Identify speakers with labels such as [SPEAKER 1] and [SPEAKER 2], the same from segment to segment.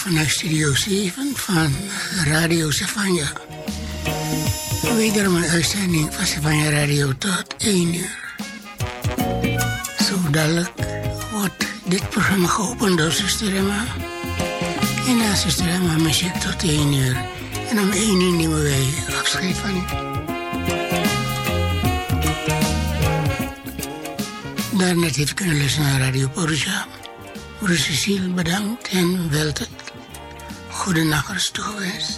[SPEAKER 1] vanuit Studio 7 van Radio Savanja. Wederom een uitzending van Savanja Radio tot 1 uur. Zo dadelijk wordt dit programma geopend door Zuster Emma. En na Zuster Emma muziek tot 1 uur. En om 1 uur nemen wij afscheid van u. Daarna heeft u kunnen luisteren naar Radio Borja. Moeder Cecile, bedankt en wel tot goede nacht toegewenst.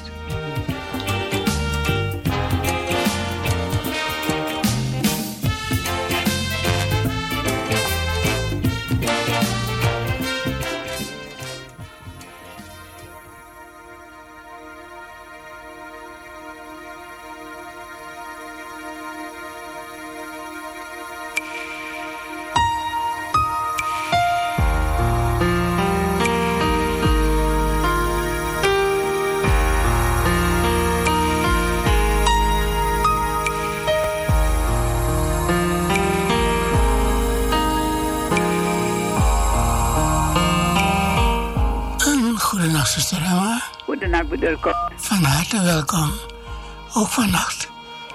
[SPEAKER 1] Zuster Emma.
[SPEAKER 2] Goedenacht, broeder Cor.
[SPEAKER 1] Van harte welkom. Ook vannacht.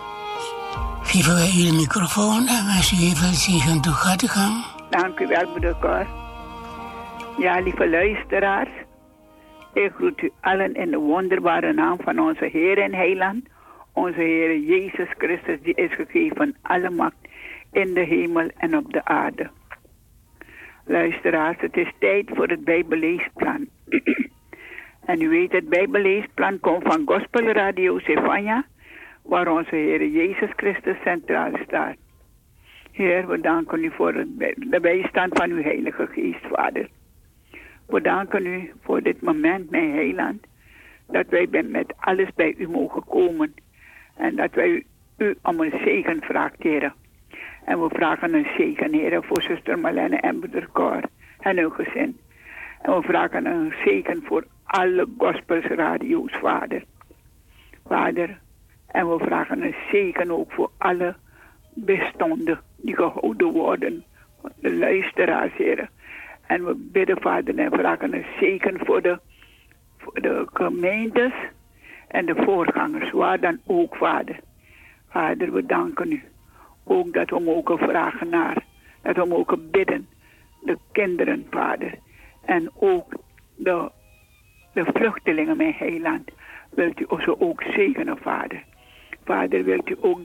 [SPEAKER 1] Geven wij u de microfoon en wensen u even zegen toe. Gaat u gang.
[SPEAKER 2] Dank u wel, broeder Cor. Ja, lieve luisteraars. Ik groet u allen in de wonderbare naam van onze Heer en Heiland. Onze Heer Jezus Christus, die is gegeven alle macht in de hemel en op de aarde. Luisteraars, het is tijd voor het Bijbelleesplan. En u weet, het Bijbelleesplan komt van Gospel Radio Savanja, waar onze Heer Jezus Christus centraal staat. Heer, we danken u voor de bijstand van uw Heilige Geest, Vader. We danken u voor dit moment, mijn Heiland, dat wij met alles bij u mogen komen. En dat wij u om een zegen vraagt, Heer. En we vragen een zegen, Heer, voor zuster Marlene en broeder Cor en hun gezin. En we vragen een zegen voor alle gospelsradio's, Vader. Vader, en we vragen een zegen ook voor alle bestonden die gehouden worden. De luisteraars, Heer. En we bidden, Vader, en vragen een zegen voor de gemeentes en de voorgangers, waar dan ook, Vader. Vader, we danken u. Ook dat we mogen vragen naar, dat we mogen bidden. De kinderen, Vader. En ook de vluchtelingen, mijn Heiland. Wilt u ons ook zegenen, Vader. Vader, wilt u ook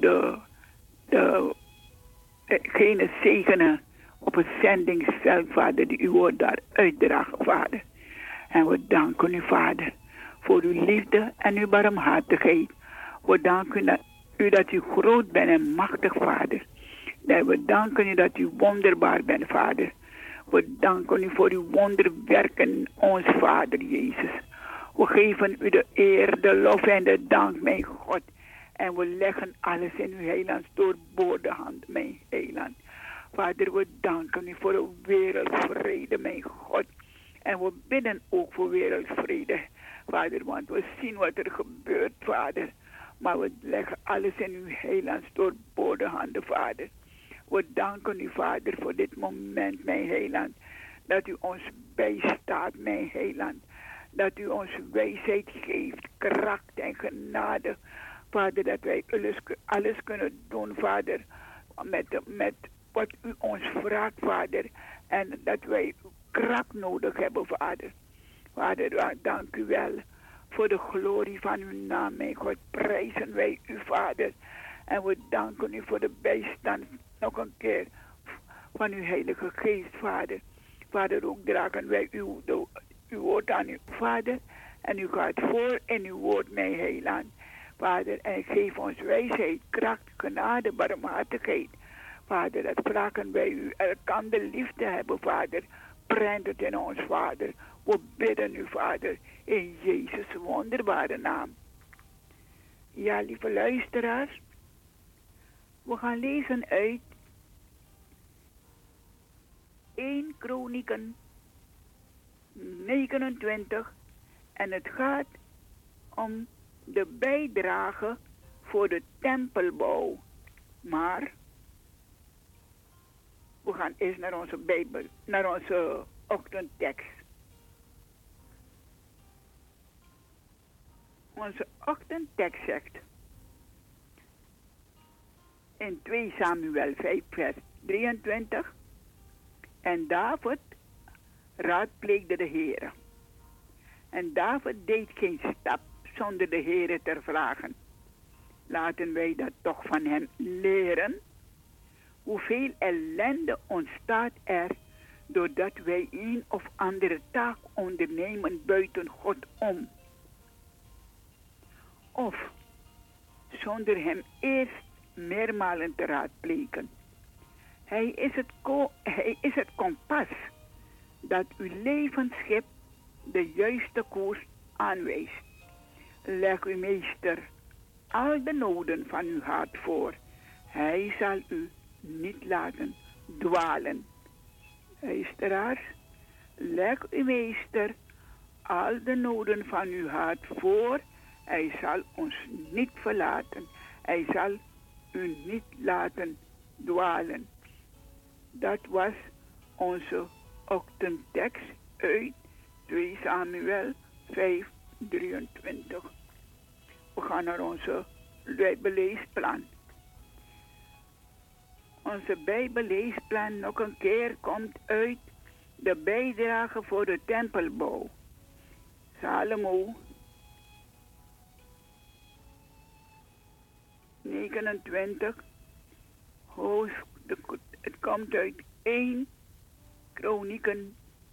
[SPEAKER 2] degene zegenen op het zendingsveld, Vader, die u woord daar uitdragen, Vader. En we danken u, Vader, voor uw liefde en uw barmhartigheid. We danken u dat u groot bent en machtig, Vader. En we danken u dat u wonderbaar bent, Vader. We danken u voor uw wonderwerken, ons Vader Jezus. We geven u de eer, de lof en de dank, mijn God. En we leggen alles in uw heilands doorboorde hand, mijn heiland. Vader, we danken u voor de wereldvrede, mijn God. En we bidden ook voor wereldvrede, Vader, want we zien wat er gebeurt, Vader. Maar we leggen alles in uw heilands doorboorde handen, Vader. We danken u, Vader, voor dit moment, mijn heiland. Dat u ons bijstaat, mijn heiland. Dat u ons wijsheid geeft, kracht en genade. Vader, dat wij alles kunnen doen, Vader. Met wat u ons vraagt, Vader. En dat wij kracht nodig hebben, Vader. Vader, dank u wel. Voor de glorie van uw naam, mijn God, prijzen wij u, Vader. En we danken u voor de bijstand, nog een keer, van uw Heilige Geest, Vader. Vader, ook dragen wij uw woord aan u, Vader. En u gaat voor in uw woord, mijn heiland. Vader, en geef ons wijsheid, kracht, genade, barmhartigheid. Vader, dat vragen wij u. Er kan de liefde hebben, Vader. Prent het in ons, Vader. We bidden u, Vader, in Jezus' wonderbare naam. Ja, lieve luisteraars. We gaan lezen uit 1 Kronieken 29. En het gaat om de bijdrage voor de tempelbouw. Maar we gaan eerst naar onze Bijbel, naar onze ochtendtekst. Onze ochtendtekst zegt in 2 Samuel 5 vers 23. En David raadpleegde de Heere. En David deed geen stap zonder de Heere te vragen. Laten wij dat toch van hem leren. Hoeveel ellende ontstaat er doordat wij een of andere taak ondernemen buiten God om. Of zonder hem eerst meermalen te raadplegen. Hij is het kompas dat uw levensschip de juiste koers aanwijst. Leg uw meester al de noden van uw hart voor. Hij zal u niet laten dwalen. Luisteraars, leg uw meester al de noden van uw hart voor. Hij zal ons niet verlaten. Hij zal u niet laten dwalen. Dat was onze ochtendtekst uit 2 Samuel 5, 23. We gaan naar onze Bijbelleesplan. Onze Bijbelleesplan nog een keer komt uit de bijdrage voor de tempelbouw. Salomo 29. Het komt uit 1 Kronieken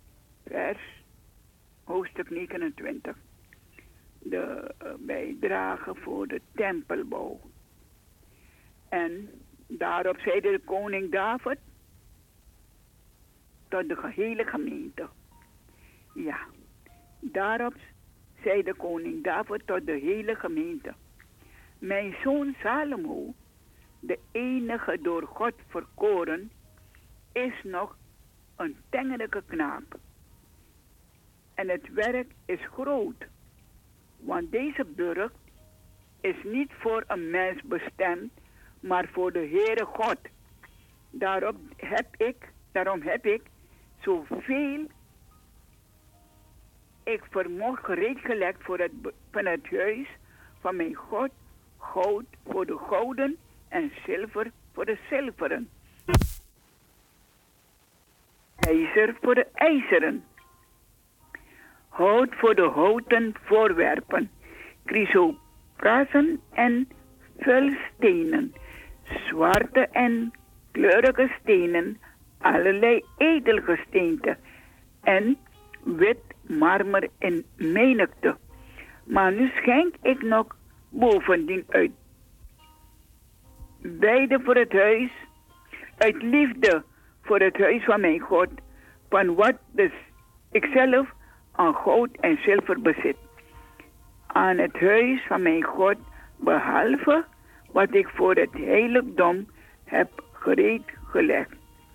[SPEAKER 2] hoofdstuk 29. De bijdrage voor de tempelbouw. En daarop zeide de koning David tot de gehele gemeente. Ja, daarop zei de koning David tot de hele gemeente. Mijn zoon Salomo, de enige door God verkoren, is nog een tengere knaap. En het werk is groot, want deze burcht is niet voor een mens bestemd, maar voor de Heere God. Daarom heb ik zoveel ik vermocht gereed gelegd van het huis van mijn God, goud voor de gouden en zilver voor de zilveren. IJzer voor de ijzeren. Hout voor de houten voorwerpen. Chrysoprasen en vulstenen. Zwarte en kleurige stenen. Allerlei edelgesteenten. En wit marmer in menigte. Maar nu schenk ik nog bovendien uit. Beide voor het huis. Uit liefde voor het huis van mijn God. Van wat dus ikzelf aan goud en zilver bezit. Aan het huis van mijn God. Behalve wat ik voor het heiligdom heb gereed gelegd.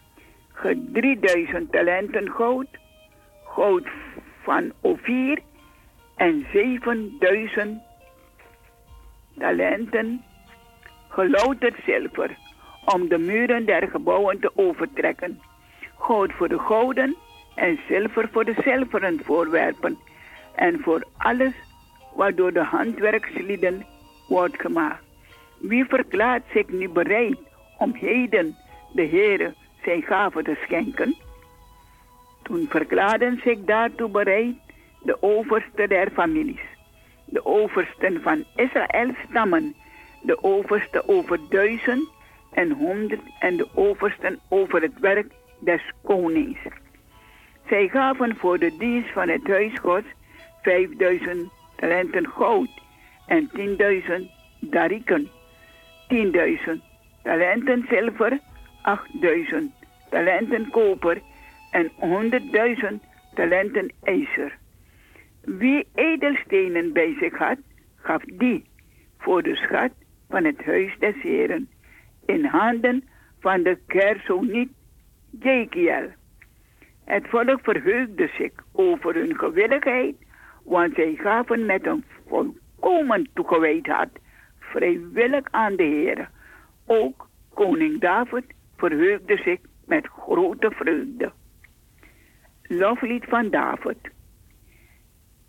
[SPEAKER 2] 3000 talenten goud. Goud van Ophir. En 7000 talenten gelouterd zilver. Om de muren der gebouwen te overtrekken. Goud voor de gouden en zilver voor de zilveren voorwerpen. En voor alles wat door de handwerkslieden wordt gemaakt. Wie verklaart zich nu bereid om heden de Heere zijn gave te schenken? Toen verklaarden zich daartoe bereid de oversten der families. De oversten van Israëls stammen. De overste over 1000 en 100 en de oversten over het werk des konings. Zij gaven voor de dienst van het huis Gods 5000 talenten goud en 10.000 dariken, 10.000 talenten zilver, 8000 talenten koper en 100.000 talenten ijzer. Wie edelstenen bij zich had, gaf die voor de schat van het huis des Heren in handen van de Gersoniet Jekiel. Het volk verheugde zich over hun gewilligheid, want zij gaven met een volkomen toegewijd hart vrijwillig aan de Heer. Ook koning David verheugde zich met grote vreugde. Loflied van David.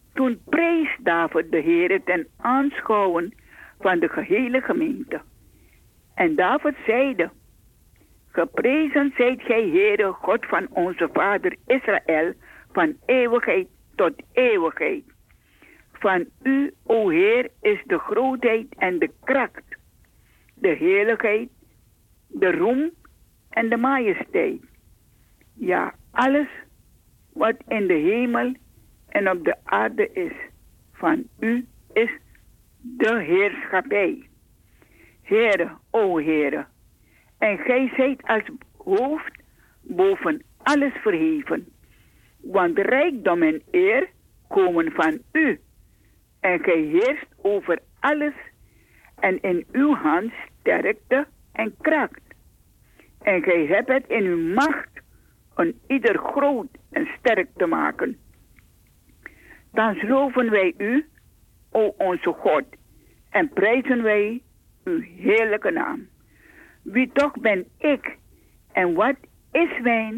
[SPEAKER 2] Toen prees David de Heere ten aanschouwen van de gehele gemeente. En David zeide: Geprezen zijt gij, Heere, God van onze vader Israël, van eeuwigheid tot eeuwigheid. Van u, o Heer, is de grootheid en de kracht, de heerlijkheid, de roem en de majesteit. Ja, alles wat in de hemel en op de aarde is, van u is de heerschappij. Heere, o Heere, en gij zijt als hoofd boven alles verheven, want rijkdom en eer komen van u, en gij heerst over alles, en in uw hand sterkte en kracht. En gij hebt het in uw macht een ieder groot en sterk te maken. Dan loven wij u, o onze God, en prijzen wij uw heerlijke naam. Wie toch ben ik, en wat is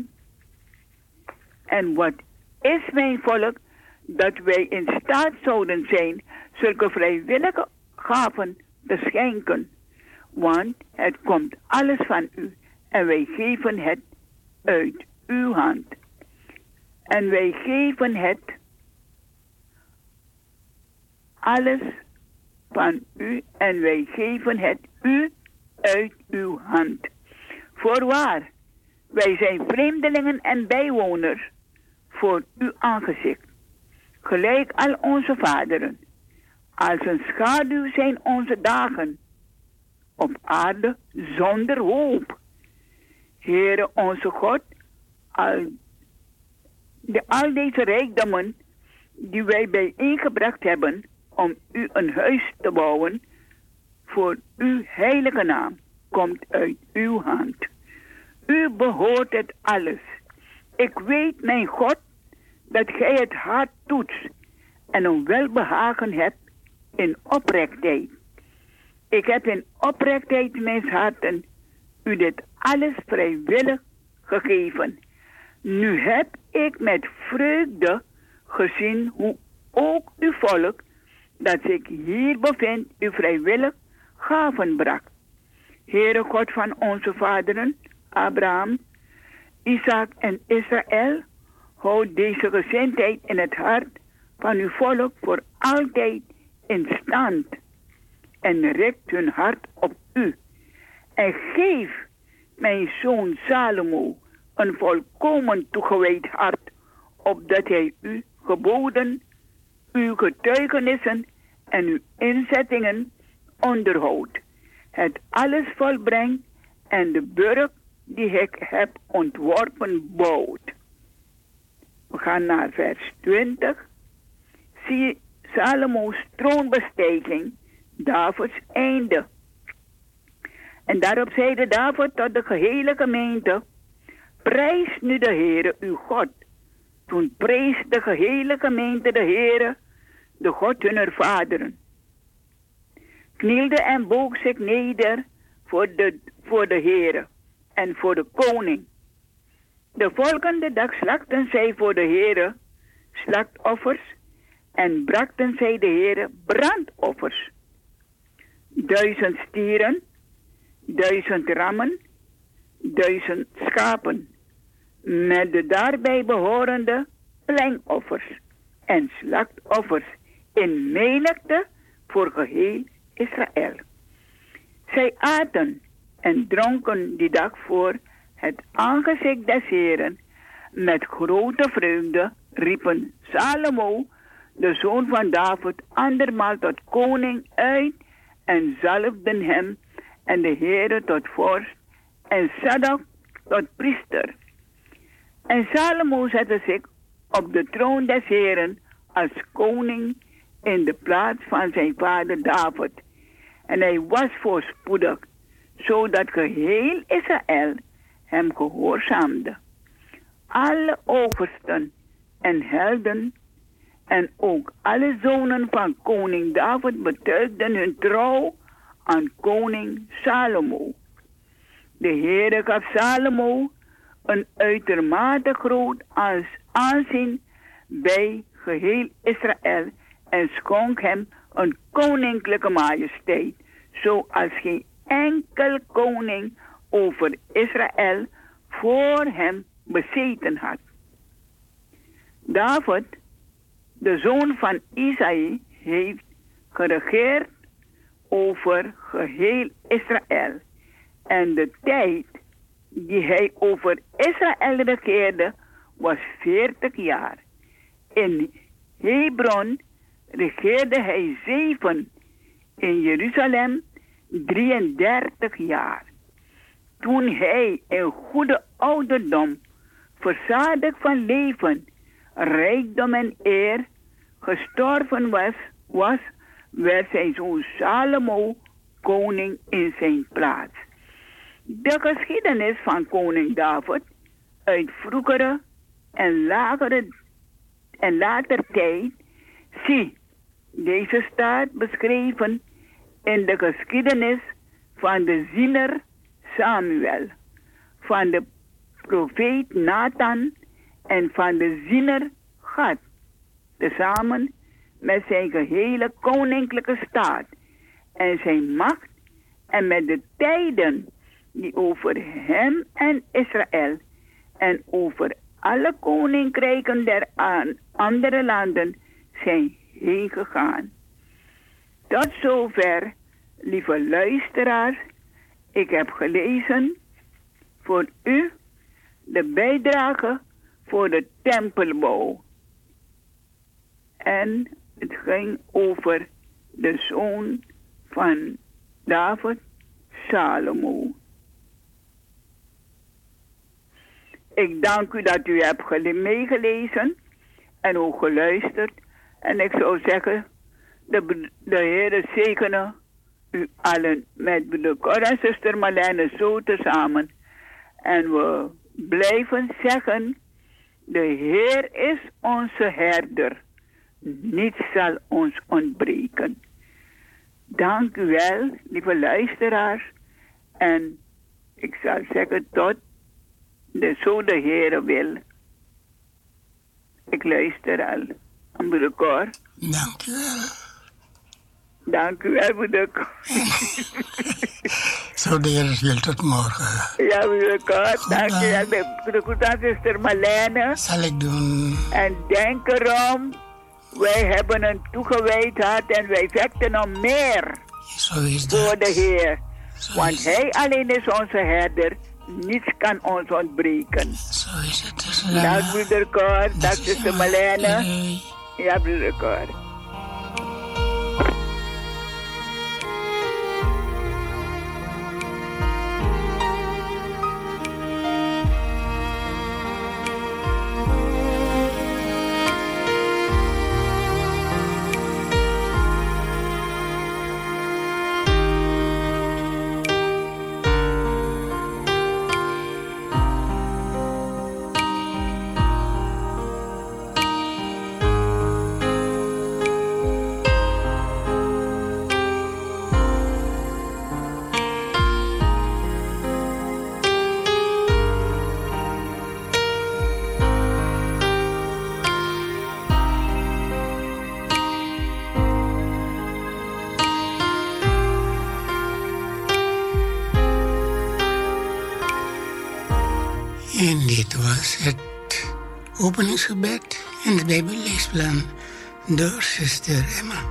[SPEAKER 2] mijn volk, dat wij in staat zouden zijn zulke vrijwillige gaven te schenken. Want het komt alles van u, en wij geven het uit uw hand. En wij geven het alles van u, en wij geven het u uit uw hand. Voorwaar, wij zijn vreemdelingen en bijwoners voor uw aangezicht, gelijk al onze vaderen. Als een schaduw zijn onze dagen op aarde zonder hoop. Heere onze God, al deze rijkdommen die wij bijeengebracht hebben om u een huis te bouwen voor uw heilige naam, komt uit uw hand. U behoort het alles. Ik weet, mijn God, dat gij het hart toetst en een welbehagen hebt in oprechtheid. Ik heb in oprechtheid mijn harten u dit alles vrijwillig gegeven. Nu heb ik met vreugde gezien hoe ook uw volk, dat zich hier bevindt, u vrijwillig gaven bracht. Heere God van onze vaderen, Abraham, Isaac en Israël, houd deze gezindheid in het hart van uw volk voor altijd in stand en richt hun hart op u. En geef mijn zoon Salomo een volkomen toegewijd hart, opdat hij uw geboden, uw getuigenissen en uw inzettingen onderhoudt, het alles volbrengt en de burcht die ik heb ontworpen bouwt. We gaan naar vers 20. Zie Salomo's troonbestijging, Davids einde. En daarop zeide David tot de gehele gemeente: prijs nu de Heere uw God. Toen prees de gehele gemeente de Heere, de God hunner vaderen. Knielde en boog zich neder voor de Heere en voor de koning. De volgende dag slachtten zij voor de Heere slachtoffers en brachten zij de Heere brandoffers. 1000 stieren, 1000 rammen, 1000 schapen, met de daarbij behorende pleingoffers en slachtoffers in menigte voor geheel Israël. Zij aten en dronken die dag voor het aangezicht des Heeren met grote vreugde, riepen Salomo, de zoon van David, andermaal tot koning uit en zalfden hem en de Heere tot vorst en Zadok tot priester. En Salomo zette zich op de troon des Heeren als koning in de plaats van zijn vader David. En hij was voorspoedig, zodat geheel Israël hem gehoorzaamde. Alle oversten en helden en ook alle zonen van koning David betuigden hun trouw aan koning Salomo. De Heere gaf Salomo een uitermate groot aanzien bij geheel Israël en schonk hem een koninklijke majesteit, zoals geen enkel koning over Israël voor hem bezeten had. David, de zoon van Isaï, heeft geregeerd over geheel Israël. En de tijd die hij over Israël regeerde was 40 jaar. In Hebron regeerde hij 7, in Jeruzalem 33 jaar. Toen hij in goede ouderdom, verzadigd van leven, rijkdom en eer, gestorven was, werd zijn zoon Salomo koning in zijn plaats. De geschiedenis van koning David uit vroegere en later tijd, zie, deze staat beschreven in de geschiedenis van de ziener Samuel, van de profeet Nathan en van de ziener Gad, tezamen met zijn gehele koninklijke staat en zijn macht en met de tijden die over hem en Israël en over alle koninkrijken der andere landen zijn heen gegaan. Tot zover, lieve luisteraars, ik heb gelezen voor u de bijdrage voor de tempelbouw. En het ging over de zoon van David, Salomo. Ik dank u dat u hebt meegelezen en ook geluisterd. En ik zou zeggen, de Heer zegene u allen met de Cor en zuster Marlene zo tezamen. En we blijven zeggen, de Heer is onze herder. Niets zal ons ontbreken. Dank u wel, lieve luisteraars. En ik zal zeggen tot zo de Heer wil. Ik luister al. Moeder Cor.
[SPEAKER 1] Dank u wel.
[SPEAKER 2] Dank u wel, moeder Cor.
[SPEAKER 1] Zo de Heer wil, tot morgen.
[SPEAKER 2] Ja, moeder Cor. Dank u wel. De goed aan zuster Marlene.
[SPEAKER 1] Zal ik doen.
[SPEAKER 2] En denk erom, wij hebben een toegewijd hart en wij vechten om meer.
[SPEAKER 1] Zo is dat.
[SPEAKER 2] Voor de Heer.
[SPEAKER 1] Zo
[SPEAKER 2] Want
[SPEAKER 1] is
[SPEAKER 2] Hij alleen is onze herder. Niets kan ons ontbreken.
[SPEAKER 1] Zo is het. Dus,
[SPEAKER 2] Dank moeder Cor. Dank zuster Marlene.
[SPEAKER 1] Nee.
[SPEAKER 2] Ja, moeder Cor.
[SPEAKER 1] En dit was het openingsgebed en het Bijbelleesplan door zuster Emma.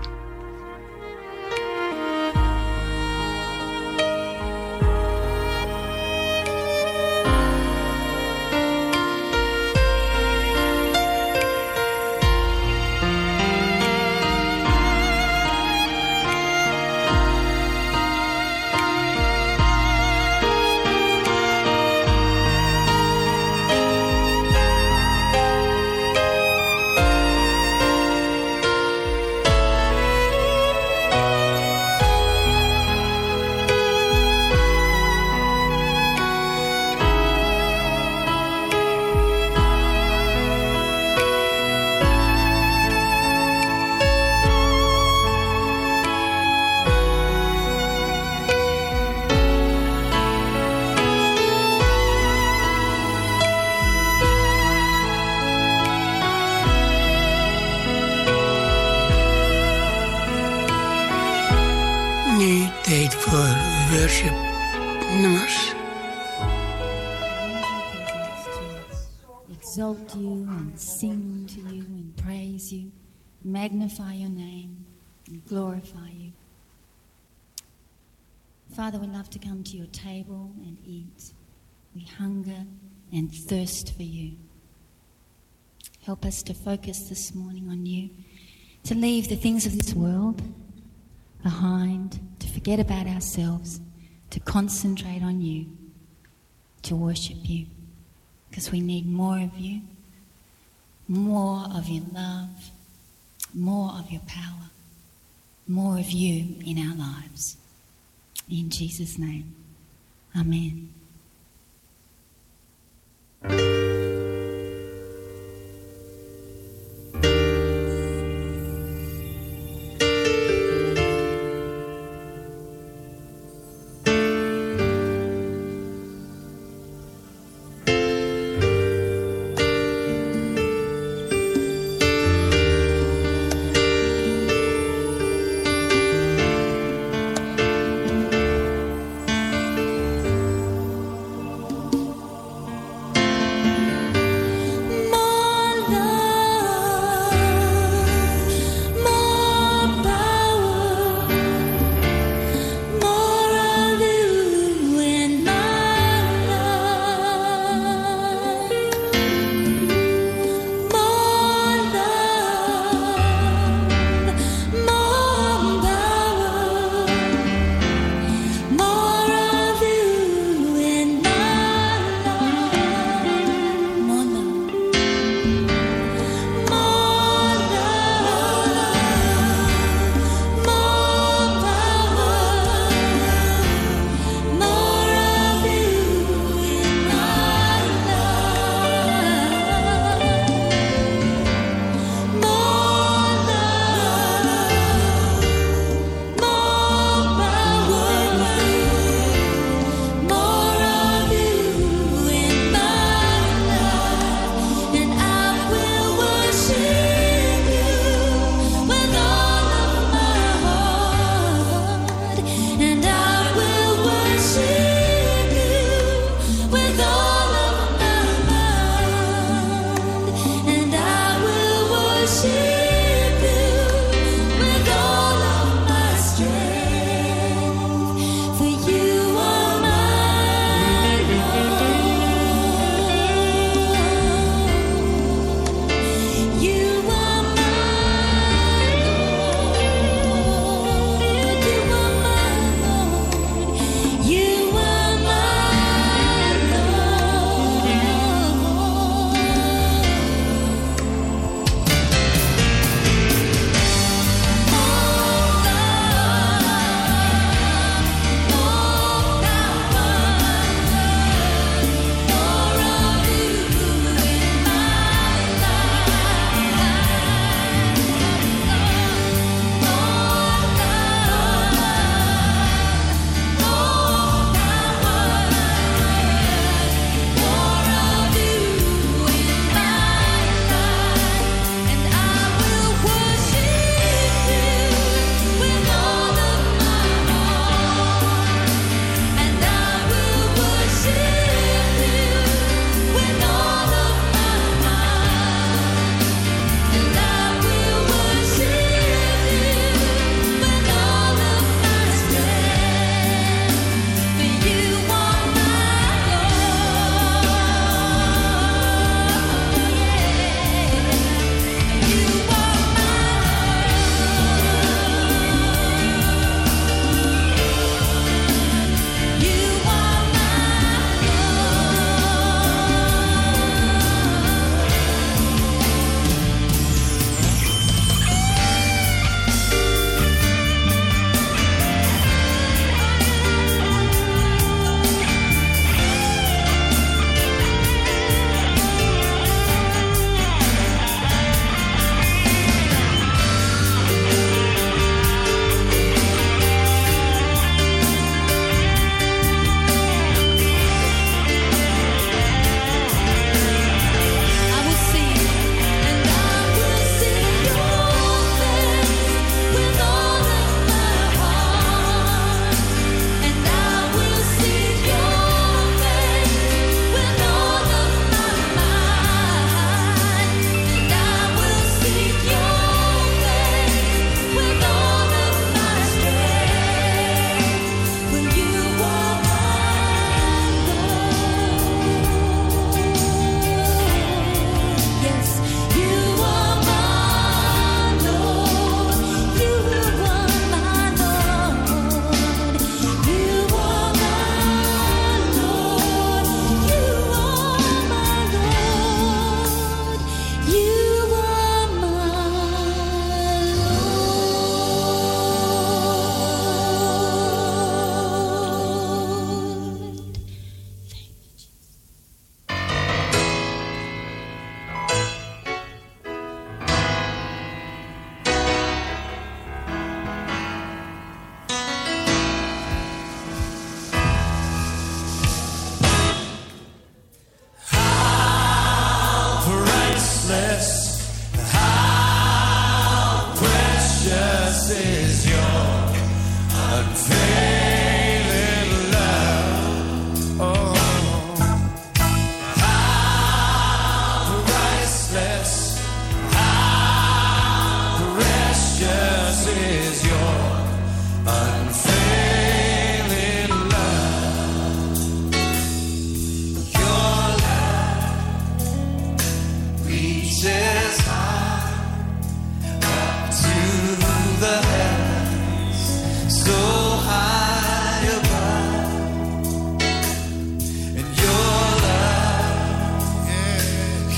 [SPEAKER 1] worship nummers.
[SPEAKER 3] Exalt you and sing to you and praise you, magnify your name and glorify you. Father, we love to come to your table and eat. We hunger and thirst for you. Help us to focus this morning on you, to leave the things of this world behind, to forget about ourselves, to concentrate on you, to worship you, because we need more of you, more of your love, more of your power, more of you in our lives. In Jesus' name, amen.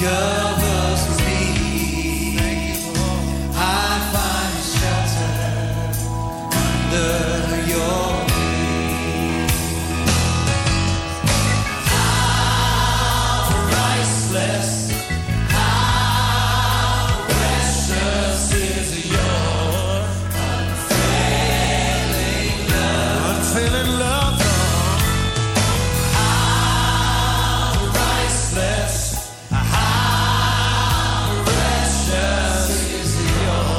[SPEAKER 4] covers me. I find shelter under your wings. How priceless, how precious is your unfailing love. Unfailing love. How priceless, how precious is your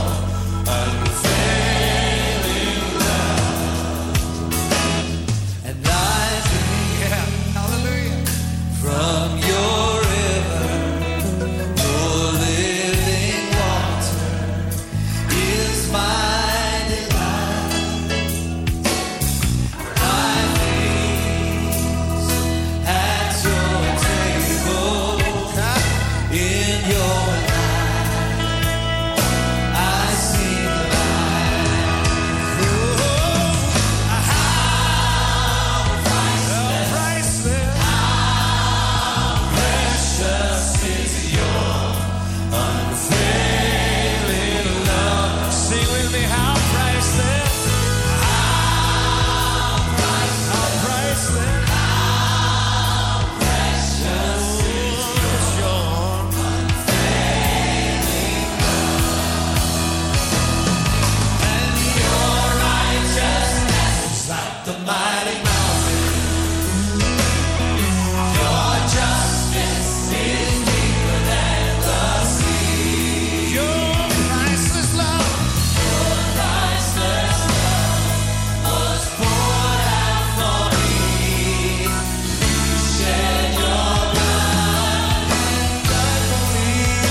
[SPEAKER 4] unfailing love. And I drink, hallelujah, from your river, your living water is my delight. I feast at your table in your light. I see the light. Oh, how priceless, how precious is your unfailing love. Sing with me, how priceless, how priceless, how precious is your unfailing love. And your righteousness is like the mighty mountain. Your justice is deeper than the sea. Your priceless love was poured out for me. You shed your blood and died for me.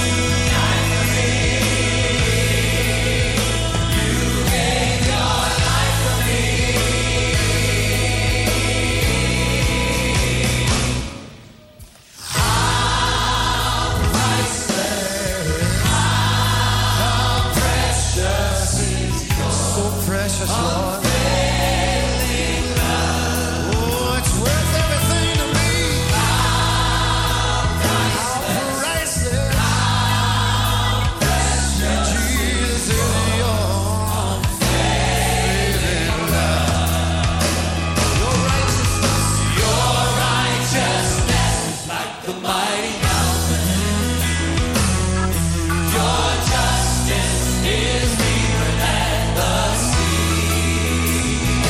[SPEAKER 4] You gave your life for me. How priceless, how precious is your so precious, Lord. Unfailing love. Oh, it's worth everything to me. How priceless, how precious, Jesus, is your unfailing love. Your righteousness is like the mighty mountain. Your justice is deeper than the sea.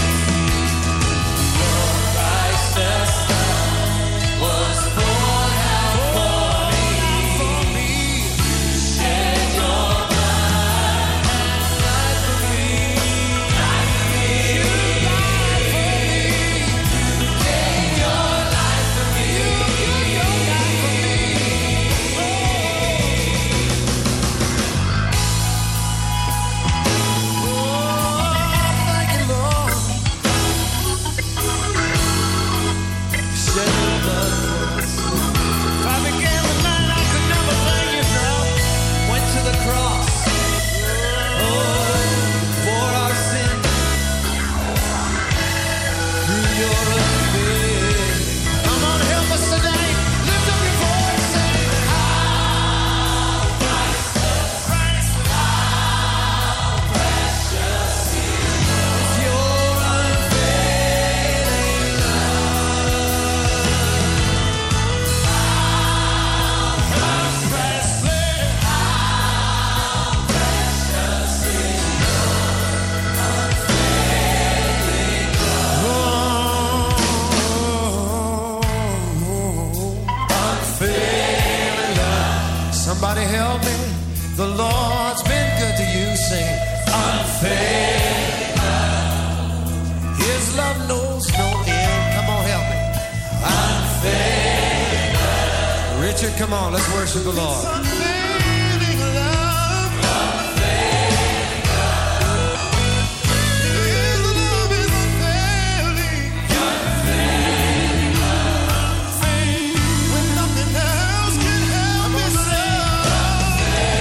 [SPEAKER 4] Your priceless love was poured out for me. You shed your blood and died for me. You died for me. You gave your life for me. You gave your life for me. Oh, thank you, Lord. Shed your blood for us. If I began the night, I could never thank you enough. Went to the cross. Oh, for our sin. Through your unfailing. Come on, help us tonight. Lift up your voice and sing. How priceless, how precious is your unfailing love. How priceless, how precious is your unfailing love. Unfailing love. Somebody help me. The Lord's been good to you. Sing unfailing love. His love knows no end. Come on, help me. Unfailing love. Richard, come on, let's worship the Lord. Unfailing love. Unfailing love. His love is unfailing. Unfailing love. When nothing else can help me love.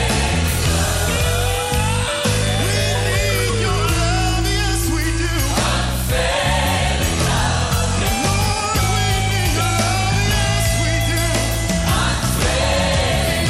[SPEAKER 4] We need your love, yes we do. Unfailing love. Lord, we need your love, yes we do. Unfailing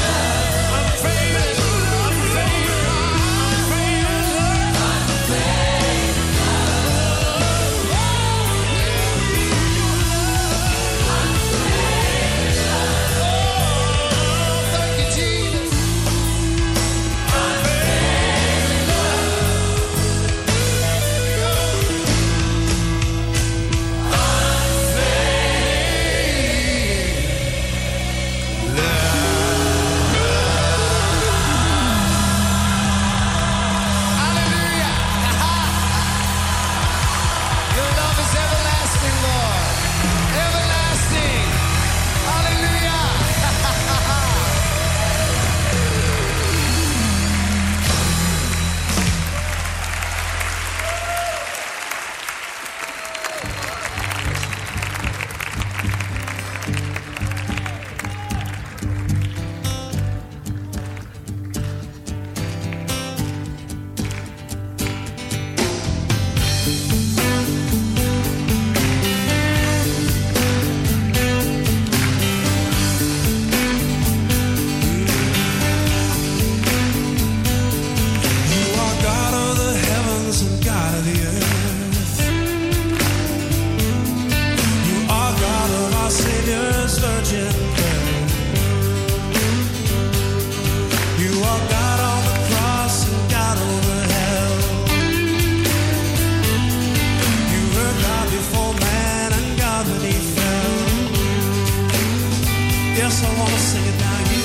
[SPEAKER 4] sing it now. You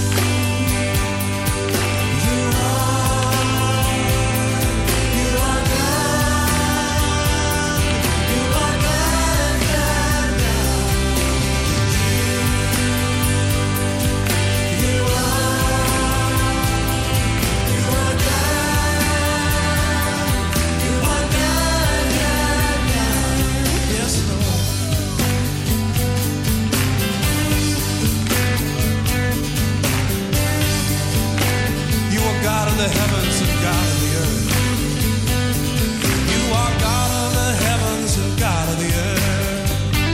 [SPEAKER 4] are God. You are God, God, God. You are God. You are God, God, God. Yes, Lord. You are God of the heavens and God of the earth. You are God of the heavens and God of the earth.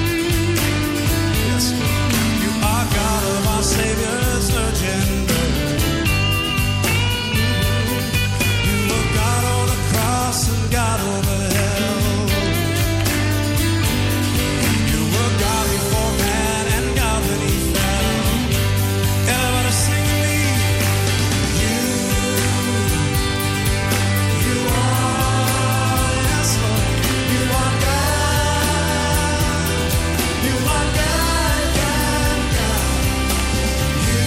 [SPEAKER 4] Yes, Lord. You are God of our Savior's virgin birth. You are God on the cross and God over hell. You were God before man and God when he fell. Everybody sing with me. You are, yes, Lord. You are God. You are God, God, God. You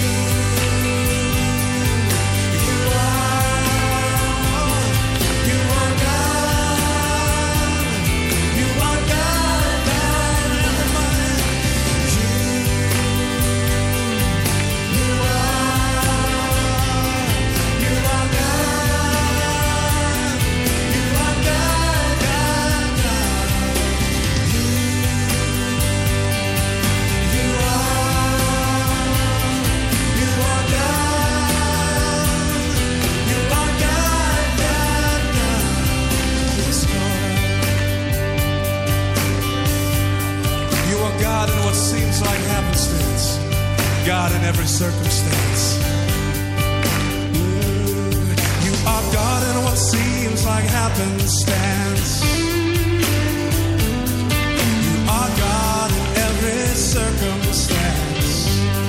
[SPEAKER 4] are God. You are God, God. Everybody. You are God. You are God, God, God. You are God. You are God, God, God. Yes, Lord. You are God in what seems like happenstance, God in every circumstance. You are God in what seems like happenstance. You are God in every circumstance.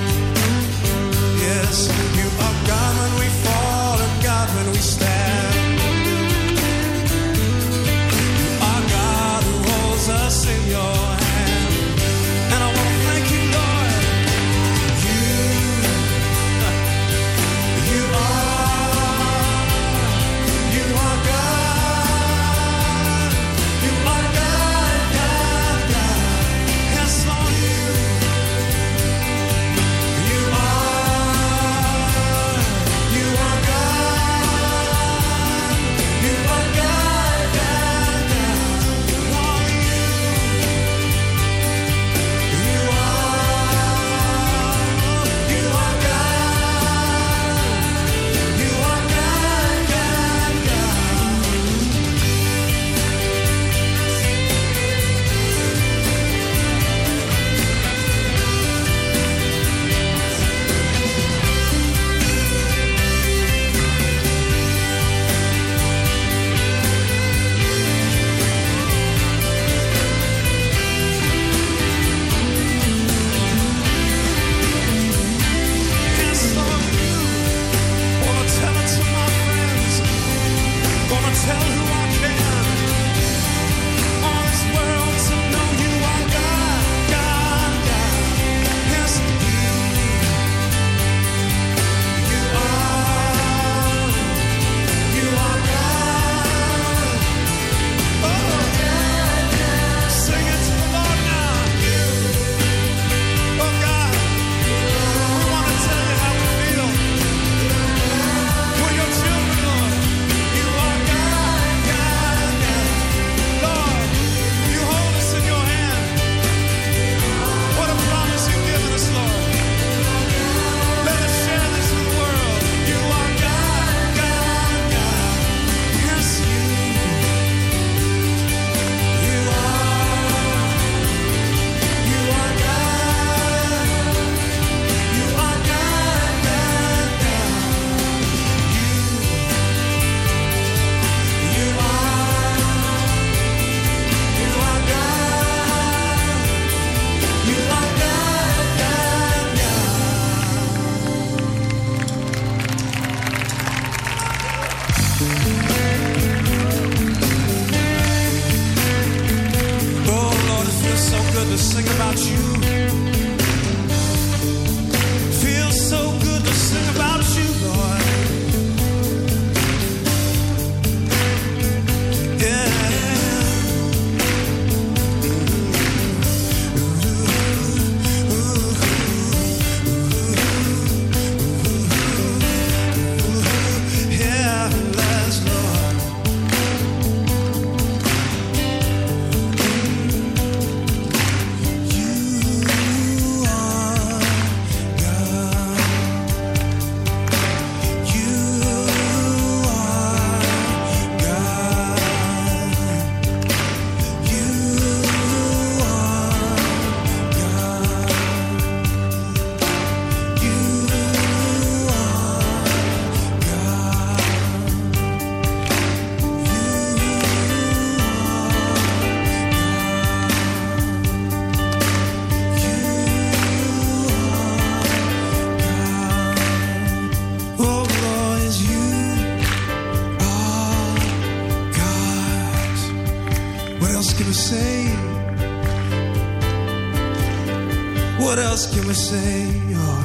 [SPEAKER 4] Yes, you are God when we fall and God when we stand. You are God who holds us in your hand. And I want to thank you, Lord. You are God. else can we say? You're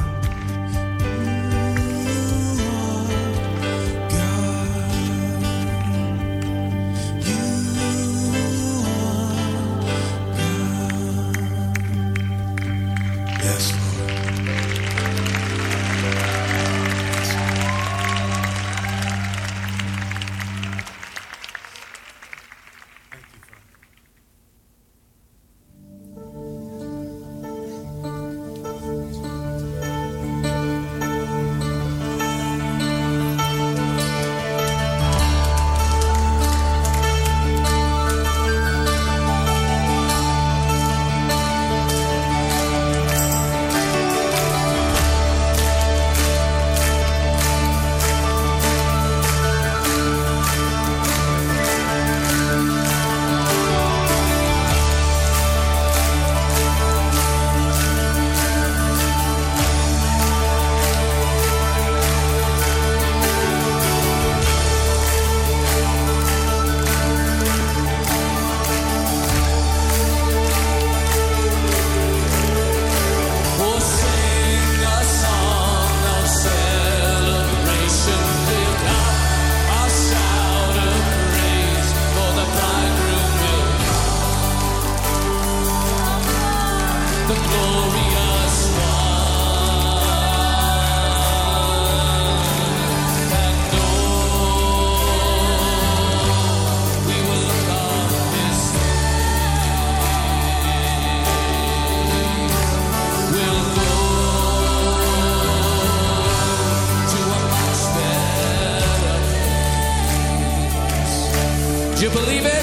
[SPEAKER 5] you believe it?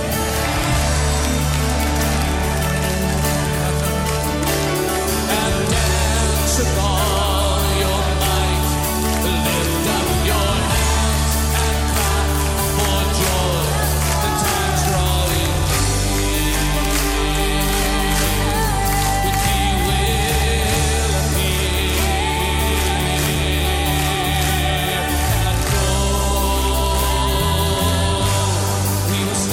[SPEAKER 5] And dance with all your might. Lift up your hands and clap for joy. The time's drawing near. With He will appear. And we will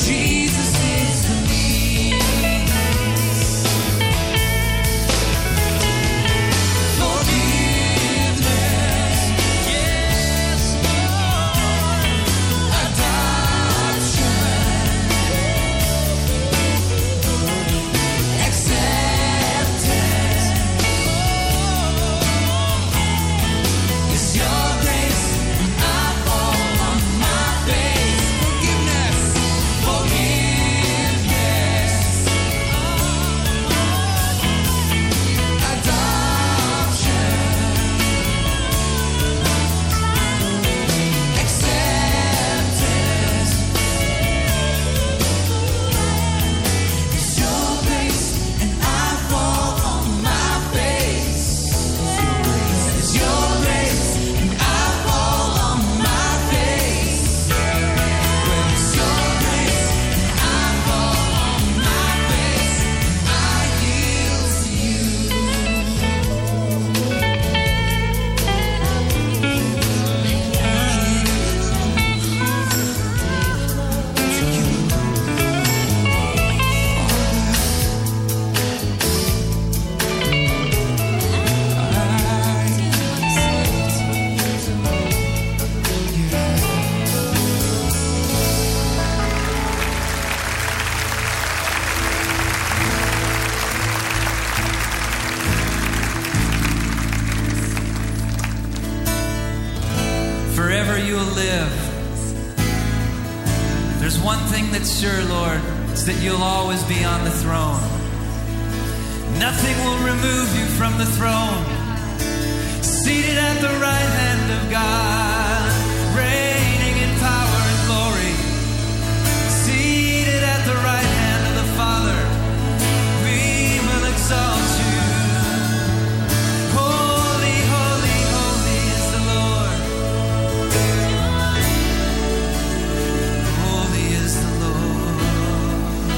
[SPEAKER 4] Jesus is the means. Forgiveness, yes, Lord. Adoption, acceptance. It's your grace, and I fall on my face. Forgiveness, forgiveness. Adoption, acceptance. It's your grace, and I fall on my face. It's your grace, and I fall on my face. It's your grace, and I fall on my face. I yield to you.
[SPEAKER 6] Forever you will live. There's one thing that's sure, Lord, it's that you'll always be on the throne. Nothing will remove you from the throne. Seated at the right hand of God, reigning in power and glory. Seated at the right hand of the Father, we will exalt you. Holy, holy, holy is the Lord. Holy is the Lord.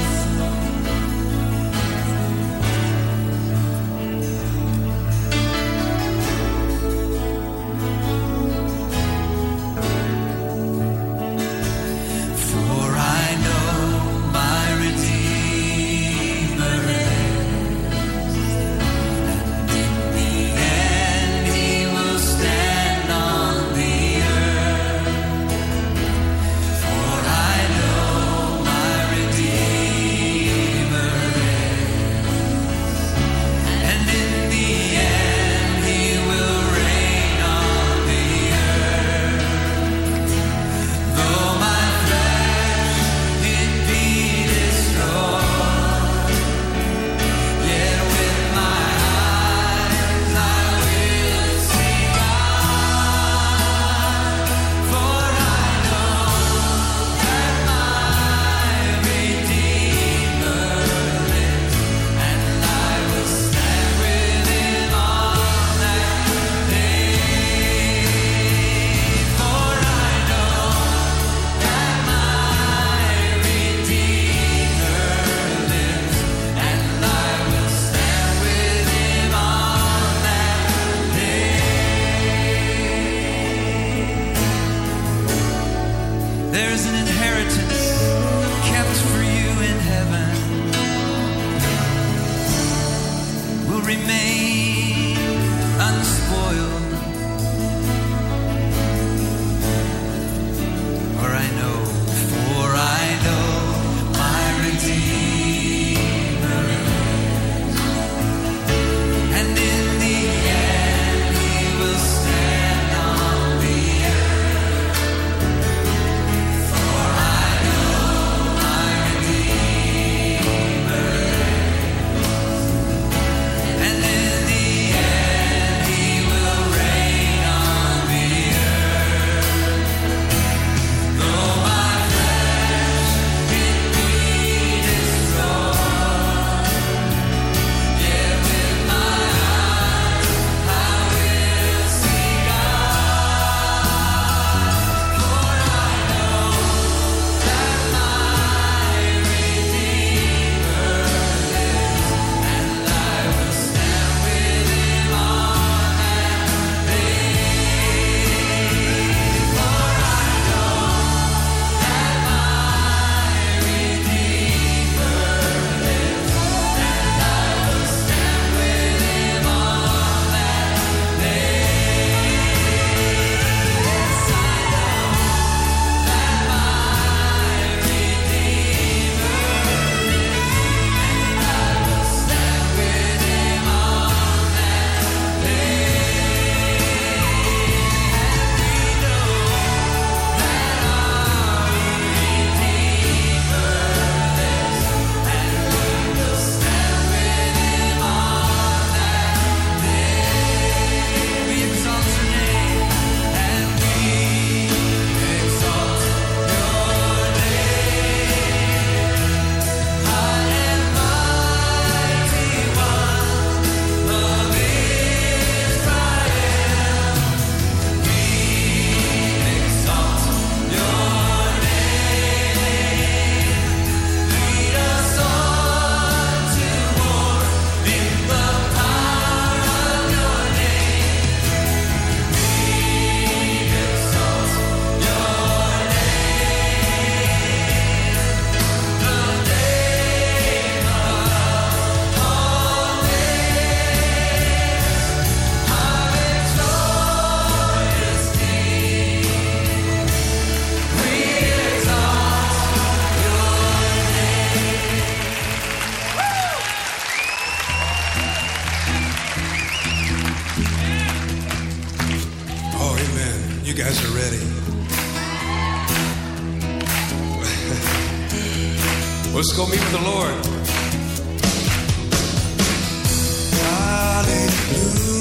[SPEAKER 5] Let's go meet with the Lord.
[SPEAKER 4] Hallelujah.